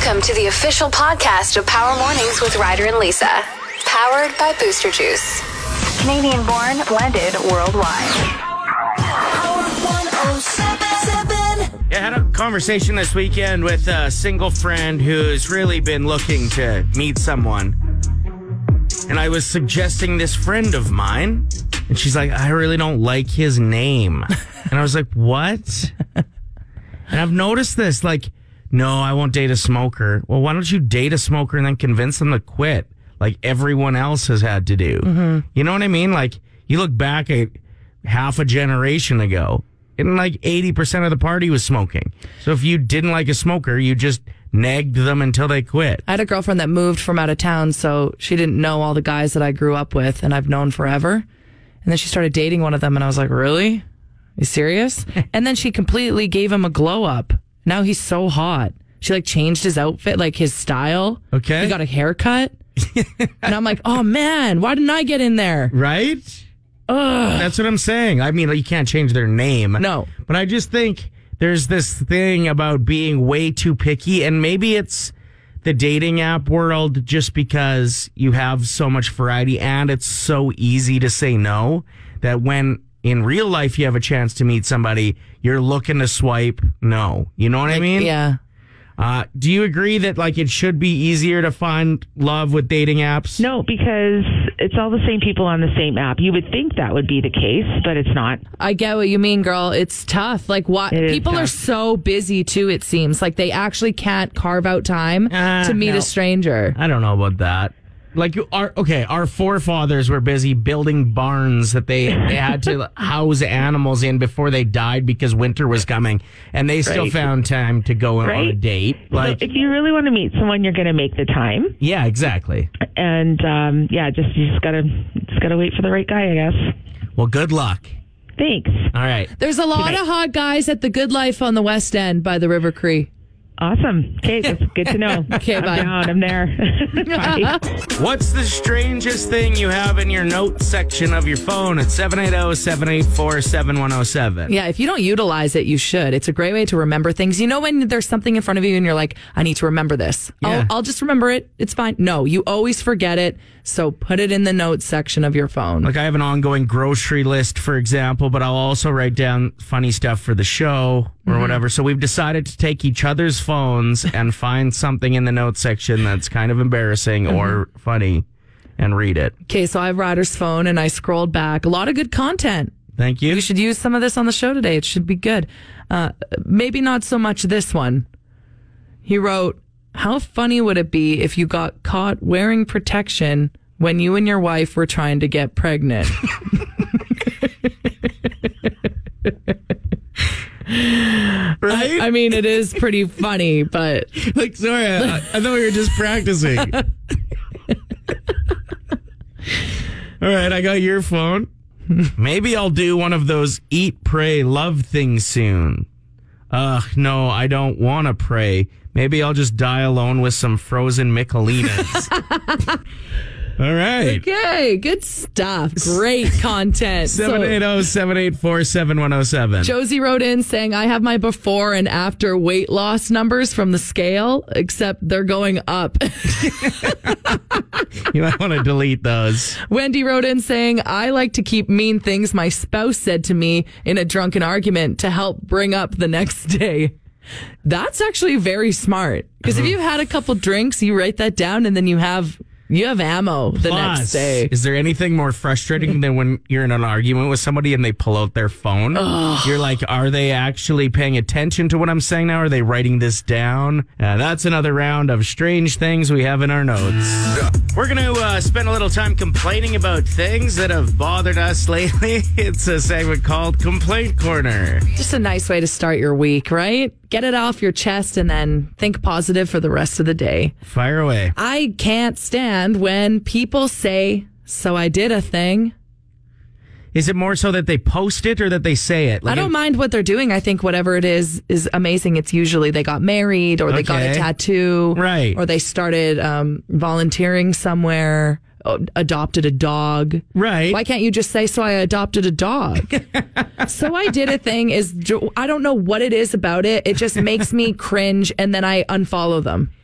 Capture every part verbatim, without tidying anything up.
Welcome to the official podcast of Power Mornings with Ryder and Lisa. Powered by Booster Juice. Canadian born, blended worldwide. Power one oh seven seven. Yeah, I had a conversation this weekend with a single friend who's really been looking to meet someone. And I was suggesting this friend of mine. And she's like, I really don't like his name. And I was like, what? And I've noticed this, like, no, I won't date a smoker. Well, why don't you date a smoker and then convince them to quit like everyone else has had to do? Mm-hmm. You know what I mean? Like, you look back at half a generation ago, and like eighty percent of the party was smoking. So if you didn't like a smoker, you just nagged them until they quit. I had a girlfriend that moved from out of town, so she didn't know all the guys that I grew up with and I've known forever. And then she started dating one of them, and I was like, really? Are you serious? And then she completely gave him a glow up. Now he's so hot. She like changed his outfit, like his style. Okay. He got a haircut. And I'm like, oh man, why didn't I get in there? Right? Ugh. That's what I'm saying. I mean, like, you can't change their name. No. But I just think there's this thing about being way too picky, and maybe it's the dating app world just because you have so much variety and it's so easy to say no that when in real life you have a chance to meet somebody, you're looking to swipe no. You know what like, I mean? Yeah. Uh, do you agree that like it should be easier to find love with dating apps? No, because it's all the same people on the same app. You would think that would be the case, but it's not. I get what you mean, girl. It's tough. Like, what people tough. are so busy too, it seems. Like, they actually can't carve out time uh, to meet no. a stranger. I don't know about that. Like, our okay, our forefathers were busy building barns that they, they had to house animals in before they died because winter was coming, and they still Right. found time to go Right? on a date. Like, so if you really want to meet someone, you're going to make the time, yeah, exactly. and um, yeah, just you just gotta just gotta wait for the right guy, I guess. Well, good luck. Thanks. All right. There's a lot of hot guys at the Good Life on the West End by the River Cree. Awesome. Okay, that's good to know. Okay, I'm bye. down. I'm there. Bye. What's the strangest thing you have in your notes section of your phone at seven eight zero, seven eight four, seven one zero seven? Yeah, if you don't utilize it, you should. It's a great way to remember things. You know, when there's something in front of you and you're like, I need to remember this. Yeah. I'll, I'll just remember it. It's fine. No, you always forget it. So put it in the notes section of your phone. Like, I have an ongoing grocery list, for example, but I'll also write down funny stuff for the show or Mm-hmm. whatever. So we've decided to take each other's phones and find something in the notes section that's kind of embarrassing Mm-hmm. or funny and read it. Okay, so I have Ryder's phone and I scrolled back. A lot of good content. Thank you. We should use some of this on the show today. It should be good. Uh, maybe not so much this one. He wrote, how funny would it be if you got caught wearing protection when you and your wife were trying to get pregnant? Right? I mean, it is pretty funny, but Like, sorry, I, I thought we were just practicing. All right, I got your phone. Maybe I'll do one of those eat, pray, love things soon. Ugh, no, I don't want to pray. Maybe I'll just die alone with some frozen Michelinas. All right. okay, good stuff. Great content. seven So- eight zero, seven eight four, seven one zero seven. Josie wrote in saying, I have my before and after weight loss numbers from the scale, except they're going up. You might want to delete those. Wendy wrote in saying, I like to keep mean things my spouse said to me in a drunken argument to help bring up the next day. That's actually very smart. Because if you've had a couple drinks, you write that down and then you have... You have ammo the Plus, next day. Is there anything more frustrating than when you're in an argument with somebody and they pull out their phone? Ugh. You're like, are they actually paying attention to what I'm saying now? Are they writing this down? Uh, that's another round of strange things we have in our notes. We're going to uh, spend a little time complaining about things that have bothered us lately. It's a segment called Complaint Corner. Just a nice way to start your week, right? Get it off your chest and then think positive for the rest of the day. Fire away. I can't stand when people say, so I did a thing. Is it more so that they post it or that they say it? Like I don't it- mind what they're doing. I think whatever it is is amazing. It's usually they got married or they got a Okay. tattoo. Right. Or they started um, volunteering somewhere, uh, adopted a dog. Right. Why can't you just say, so I adopted a dog? So I did a thing is, I don't know what it is about it. It just makes me cringe and then I unfollow them.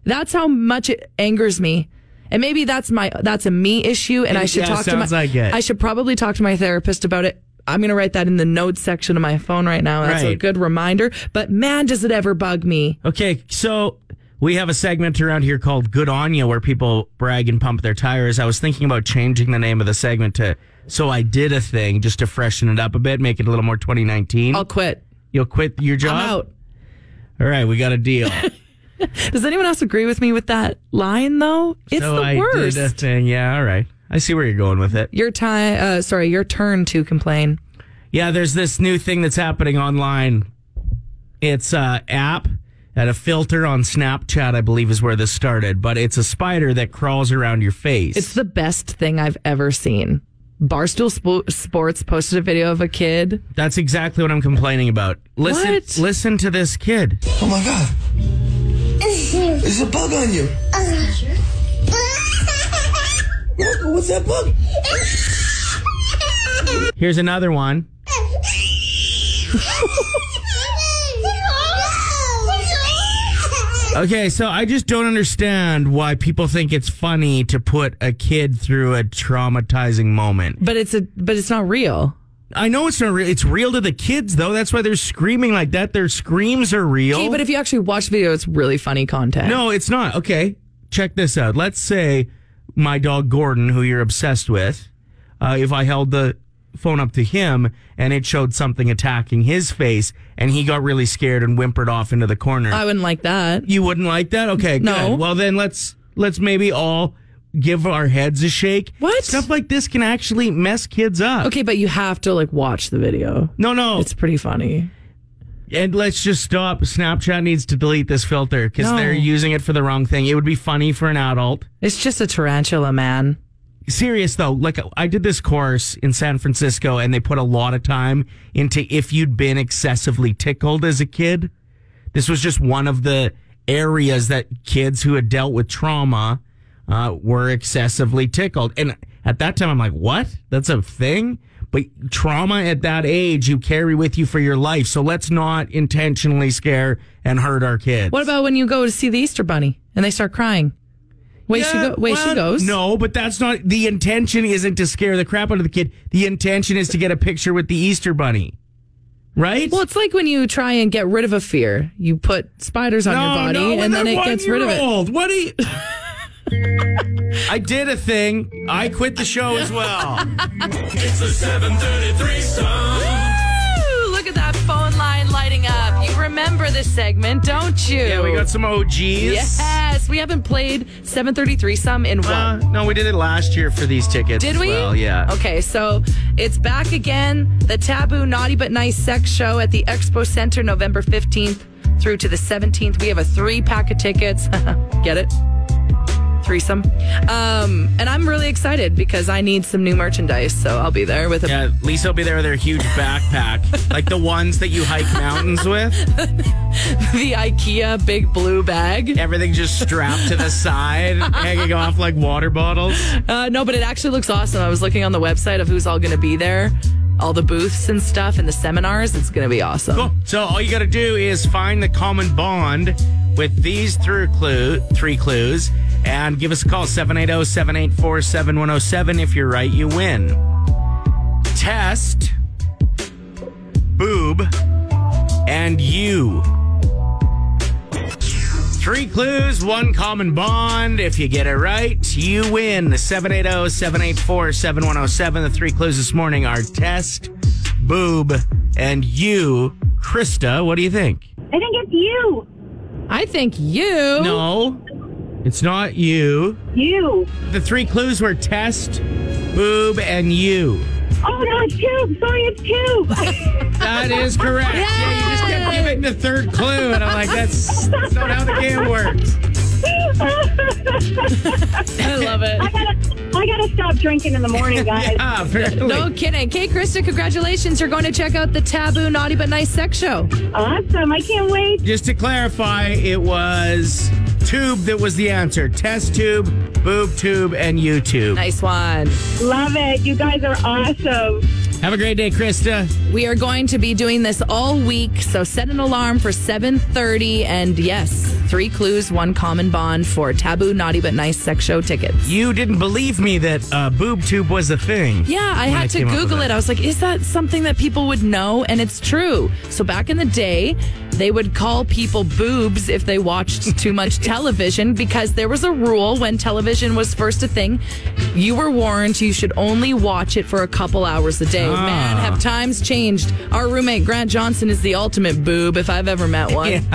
That's how much it angers me. And maybe that's my that's a me issue, and I should Yeah, talk to my. sounds like it. I should probably talk to my therapist about it. I'm going to write that in the notes section of my phone right now. That's a Right. good reminder. But man, does it ever bug me. Okay, so we have a segment around here called Good On Ya where people brag and pump their tires. I was thinking about changing the name of the segment to So I Did a Thing just to freshen it up a bit, make it a little more twenty nineteen. I'll quit. You'll quit your job? I'm out. All right, we got a deal. Does anyone else agree with me with that line, though? It's so the I worst. did a thing. Yeah, all right. I see where you're going with it. Your time, uh, sorry, your turn to complain. Yeah, there's this new thing that's happening online. It's a app and a filter on Snapchat, I believe is where this started, but it's a spider that crawls around your face. It's the best thing I've ever seen. Barstool Sp- Sports posted a video of a kid. That's exactly what I'm complaining about. Listen, What? listen to this kid. Oh my God. There's a bug on you. Look, what's that bug? Here's another one. Okay, so I just don't understand why people think it's funny to put a kid through a traumatizing moment. But it's a but it's not real. I know it's not real. It's real to the kids, though. That's why they're screaming like that. Their screams are real. Okay, but if you actually watch the video, it's really funny content. No, it's not. Okay, check this out. Let's say my dog Gordon, who you're obsessed with, uh, if I held the phone up to him and it showed something attacking his face and he got really scared and whimpered off into the corner. I wouldn't like that. You wouldn't like that? Okay, No. good. Well, then let's let's maybe all give our heads a shake. What? Stuff like this can actually mess kids up. Okay, but you have to like watch the video. No, no. It's pretty funny. And let's just stop. Snapchat needs to delete this filter because No. they're using it for the wrong thing. It would be funny for an adult. It's just a tarantula, man. Serious though, like I did this course in San Francisco and they put a lot of time into if you'd been excessively tickled as a kid. This was just one of the areas that kids who had dealt with trauma uh, were excessively tickled. And at that time, I'm like, what? That's a thing? But trauma at that age, you carry with you for your life. So let's not intentionally scare and hurt our kids. What about when you go to see the Easter Bunny and they start crying? Way she Yeah, go. Way well, she goes. No, but that's not the intention. Isn't to scare the crap out of the kid. The intention is to get a picture with the Easter Bunny, right? Well, it's like when you try and get rid of a fear. You put spiders on no, your body, no, and then it gets rid of it. Old. What are you? I did a thing. I quit the show as well. It's the seven thirty-three song. Woo! Look at that phone line lighting up. You remember this segment, don't you? Yeah, we got some O Gs. Yes, we haven't played seven thirty-three some in Uh, what? no, we did it last year for these tickets. Did as we? Well, yeah. Okay, so it's back again. The Taboo Naughty But Nice Sex Show at the Expo Center, November fifteenth through to the seventeenth. We have a three pack of tickets. Get it? Threesome. Um, and I'm really excited because I need some new merchandise, so I'll be there with a Yeah, Lisa will be there with her huge backpack, like the ones that you hike mountains with. the IKEA big blue bag. Everything just strapped to the side, hanging off like water bottles. Uh, no, but it actually looks awesome. I was looking on the website of who's all going to be there, all the booths and stuff, and the seminars. It's going to be awesome. Cool. So all you got to do is find the common bond with these through clue, three clues and give us a call, seven eight zero, seven eight four, seven one zero seven. If you're right, you win. Test, boob, and you. Three clues, one common bond. If you get it right, you win. seven eight zero, seven eight four, seven one zero seven. The three clues this morning are test, boob, and you. Krista, what do you think? I think it's you. I think you. No, it's not you. You. The three clues were test, boob, and you. Oh, no, it's two. Sorry, it's two. That is correct. Yeah, you just kept giving the third clue, and I'm like, that's, that's not how the game works. I love it. I gotta, I gotta stop drinking in the morning, guys. Yeah, apparently. No kidding. Okay, Krista, congratulations. You're going to check out the Taboo Naughty But Nice Sex Show. Awesome. I can't wait. Just to clarify, it was tube that was the answer. Test tube, boob tube, and YouTube. Nice one. Love it. You guys are awesome. Have a great day, Krista. We are going to be doing this all week, so set an alarm for seven thirty. And yes, three clues, one common bond for Taboo Naughty But Nice sex show tickets. You didn't believe me that uh, boob tube was a thing. Yeah, I when had I to came up Google with it. I was like, is that something that people would know? And it's true. So back in the day, they would call people boobs if they watched too much television because there was a rule when television was first a thing. You were warned you should only watch it for a couple hours a day. Ah. Man, have times changed. Our roommate, Grant Johnson, is the ultimate boob if I've ever met one. Yeah.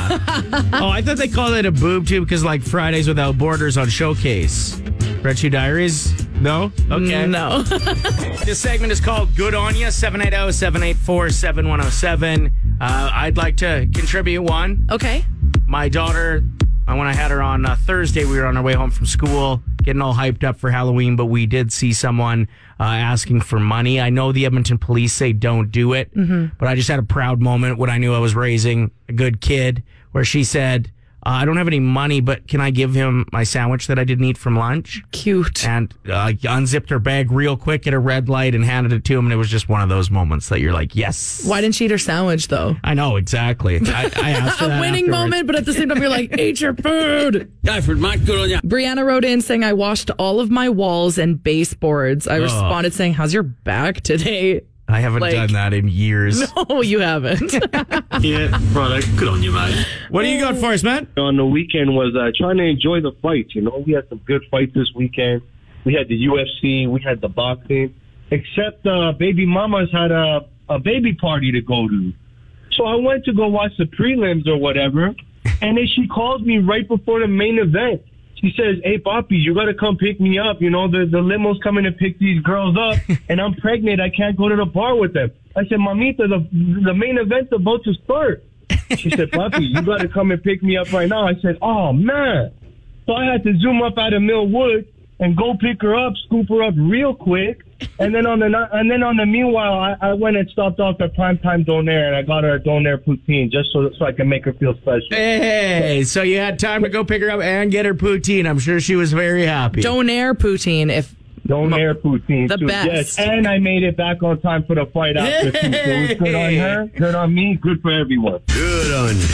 Oh, I thought they called it a boob tube because, like, Fridays Without Borders on Showcase. Red Shoe Diaries? No? Okay. No. This segment is called Good On Ya, seven eight zero, seven eight four, seven one zero seven. Uh, I'd like to contribute one. Okay. My daughter, uh, when I had her on uh, Thursday, we were on our way home from school, getting all hyped up for Halloween, but we did see someone uh, asking for money. I know the Edmonton police say don't do it, mm-hmm. but I just had a proud moment when I knew I was raising a good kid, where she said, uh, I don't have any money, but can I give him my sandwich that I didn't eat from lunch? Cute. And uh, unzipped her bag real quick at a red light and handed it to him, and it was just one of those moments that you're like, yes. Why didn't she eat her sandwich, though? I know, exactly. I, I asked her A that winning afterwards. moment, but at the same time, you're like, eat your food. Alfred, Mike, good on you. Brianna wrote in saying, I washed all of my walls and baseboards. I Oh. responded saying, how's your back today? I haven't Like- done that in years. No, you haven't. Yeah, brother, good on you, mate. What do you got for us, man? On the weekend was uh, trying to enjoy the fights. You know, we had some good fights this weekend. We had the U F C, we had the boxing. Except uh, baby mamas had a, a baby party to go to. So I went to go watch the prelims or whatever, and then she calls me right before the main event. She says, hey, Papi, you got to come pick me up. You know, the, the limo's coming to pick these girls up, and I'm pregnant. I can't go to the bar with them. I said, Mamita, the, the main event's about to start. She said, Papi, you got to come and pick me up right now. I said, oh, man. So I had to zoom up out of Millwood and go pick her up, scoop her up real quick. And then on the and then on the meanwhile, I, I went and stopped off at Primetime Donaire, and I got her a Donaire poutine just so so I can make her feel special. Hey, so you had time to go pick her up and get her poutine. I'm sure she was very happy. Donaire poutine. If Donaire poutine. The too. best. Yes, and I made it back on time for the fight after. Too. So it was good on her, good on me, good for everyone. Good on you.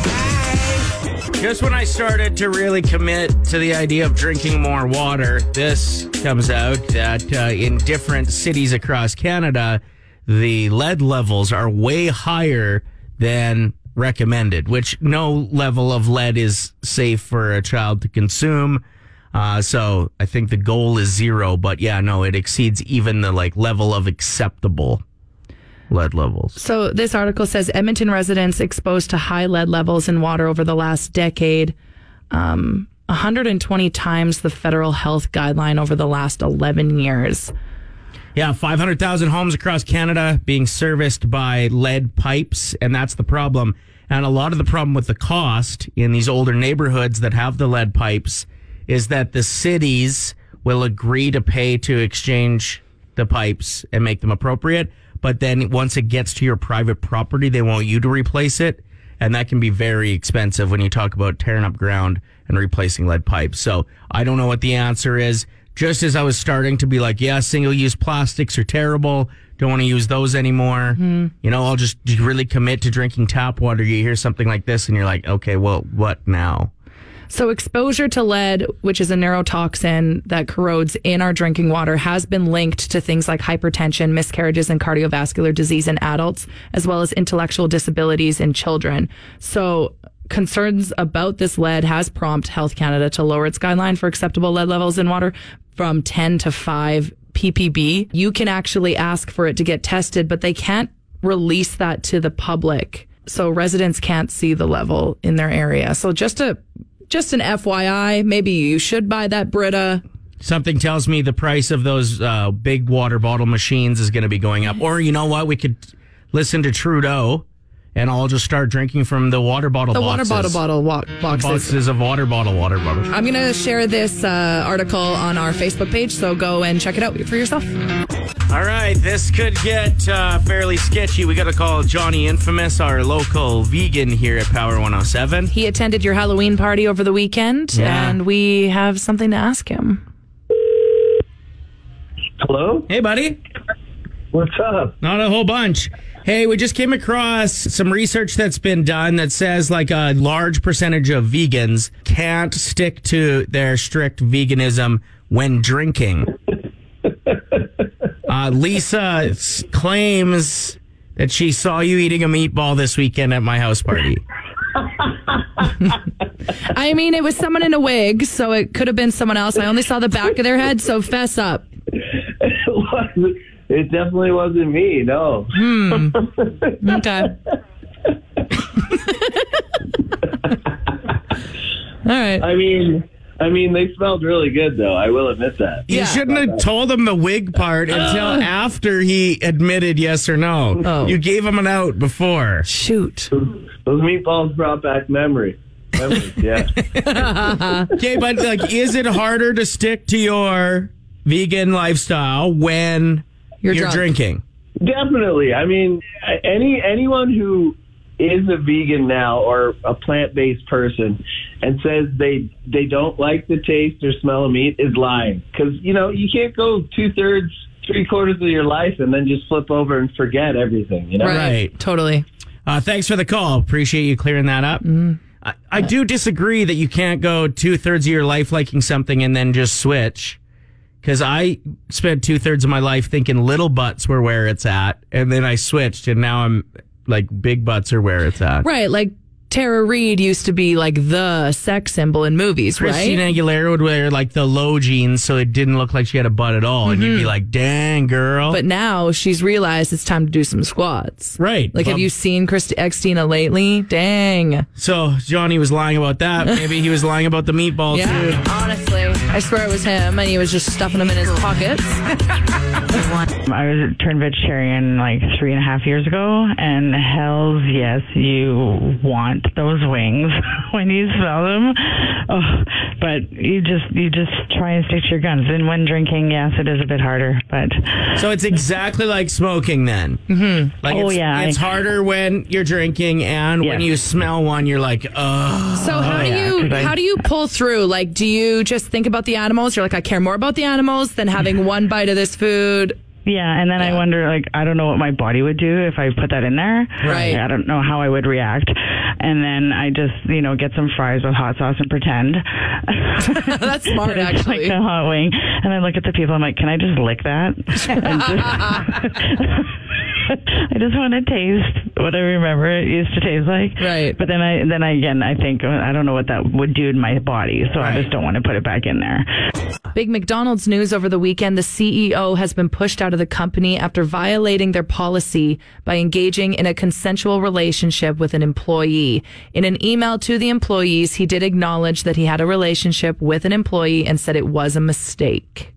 Just when I started to really commit to the idea of drinking more water, this comes out that uh, in different cities across Canada, the lead levels are way higher than recommended, which no level of lead is safe for a child to consume. Uh, so I think the goal is zero, but yeah, no, it exceeds even the like level of acceptable lead levels. So this article says Edmonton residents exposed to high lead levels in water over the last decade, um, one hundred twenty times the federal health guideline over the last eleven years. Yeah, five hundred thousand homes across Canada being serviced by lead pipes, and that's the problem. And a lot of the problem with the cost in these older neighborhoods that have the lead pipes is that the cities will agree to pay to exchange the pipes and make them appropriate. But then once it gets to your private property, they want you to replace it. And that can be very expensive when you talk about tearing up ground and replacing lead pipes. So I don't know what the answer is. Just as I was starting to be like, yeah, single-use plastics are terrible. Don't want to use those anymore. Mm. You know, I'll just really commit to drinking tap water. You hear something like this and you're like, okay, well, what now? So exposure to lead, which is a neurotoxin that corrodes in our drinking water, has been linked to things like hypertension, miscarriages, and cardiovascular disease in adults, as well as intellectual disabilities in children. So concerns about this lead has prompted Health Canada to lower its guideline for acceptable lead levels in water from ten to five P P B. You can actually ask for it to get tested, but they can't release that to the public. So residents can't see the level in their area. So just a Just an F Y I, maybe you should buy that Brita. Something tells me the price of those uh, big water bottle machines is going to be going up. Or you know what? We could listen to Trudeau and I'll just start drinking from the water bottle the boxes. water bottle bottle wa- boxes. Boxes of water bottle, water bottles. I'm going to share this uh, article on our Facebook page, so go and check it out for yourself. All right, this could get uh, fairly sketchy. We got to call Johnny Infamous, our local vegan here at Power one oh seven. He attended your Halloween party over the weekend, Yeah. and we have something to ask him. Hello? Hey, buddy. What's up? Not a whole bunch. Hey, we just came across some research that's been done that says like a large percentage of vegans can't stick to their strict veganism when drinking. uh, Lisa s- claims that she saw you eating a meatball this weekend at my house party. I mean, it was someone in a wig, so it could have been someone else. I only saw the back of their head, so fess up. It wasn't- It definitely wasn't me, no. Hmm. Okay. All right. I mean, I mean, they smelled really good, though. I will admit that. You Yeah. shouldn't have told him the wig part until after he admitted yes or no. Oh. You gave him an out before. Shoot. Those meatballs brought back memory. Memories, yeah. Okay, but like, is it harder to stick to your vegan lifestyle when You're you're, drunk. drinking? Definitely. I mean, any anyone who is a vegan now or a plant-based person and says they they don't like the taste or smell of meat is lying. Because, you know, you can't go two-thirds, three-quarters of your life and then just flip over and forget everything, you know? Right. Right. Totally. Uh, thanks for the call. Appreciate you clearing that up. Mm-hmm. I, I do disagree that you can't go two thirds of your life liking something and then just switch. Because I spent two thirds of my life thinking little butts were where it's at, and then I switched, and now I'm like big butts are where it's at. Right. Like Tara Reid used to be like the sex symbol in movies, Christina right? Aguilera would wear like the low jeans, so it didn't look like she had a butt at all, and you'd be like, "Dang, girl!" But now she's realized it's time to do some squats. Right. Like, have Well, you seen Christi- Xtina lately? Dang. So Johnny was lying about that. Maybe he was lying about the meatball too. Yeah, honestly. I swear it was him, and he was just stuffing them in his pockets. I was turned vegetarian like three and a half years ago, and hells yes, you want those wings when you smell them. Oh, but you just you just try and stick to your guns. And when drinking, yes, it is a bit harder. But So it's exactly like smoking then. Mm-hmm. Like Oh, it's, yeah, it's I- harder when you're drinking, and when Yes. you smell one, you're like, ugh. So how do yeah, you 'cause I- how do you pull through? Like, do you just think about the animals? You're like, I care more about the animals than having one bite of this food. yeah, and then I wonder, like, I don't know what my body would do if I put that in there. Right. I don't know how I would react. And then I just, you know, get some fries with hot sauce and pretend. That's smart, It's actually. like a hot wing. And I look at the people, I'm like, can I just lick that? And just- I just want to taste what I remember it used to taste like. Right. But then I, then I, again, I think, uh, I don't know what that would do to my body. So Right. I just don't want to put it back in there. Big McDonald's news over the weekend. The C E O has been pushed out of the company after violating their policy by engaging in a consensual relationship with an employee. In an email to the employees, he did acknowledge that he had a relationship with an employee and said it was a mistake.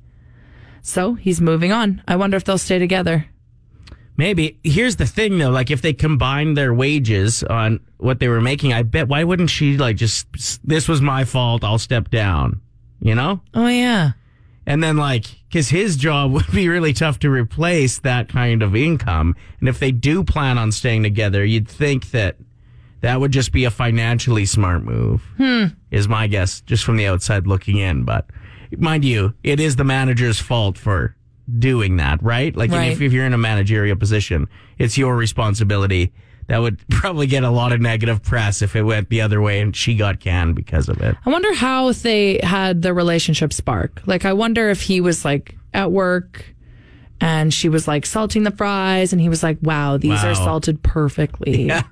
So he's moving on. I wonder if they'll stay together. Maybe. Here's the thing, though. Like, if they combined their wages on what they were making, I bet, why wouldn't she, like, just, this was my fault, I'll step down, you know? Oh, yeah. And then, like, because his job would be really tough to replace that kind of income. And if they do plan on staying together, you'd think that that would just be a financially smart move, hmm. is my guess, just from the outside looking in. But mind you, it is the manager's fault for doing that, right? Like, Right. if, if you're in a managerial position, it's your responsibility. That would probably get a lot of negative press if it went the other way and she got canned because of it. I wonder how they had the relationship spark. Like, I wonder if he was like at work and she was like salting the fries and he was like, wow, these Wow. are salted perfectly. Yeah.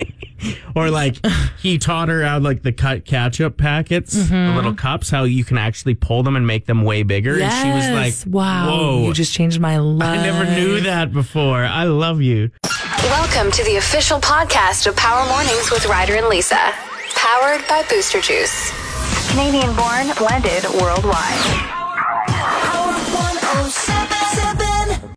Or like he taught her out like the cut ketchup packets, the little cups, how you can actually pull them and make them way bigger. Yes. And she was like, wow, whoa, you just changed my life. I never knew that before. I love you. Welcome to the official podcast of Power Mornings with Ryder and Lisa. Powered by Booster Juice. Canadian born, blended worldwide.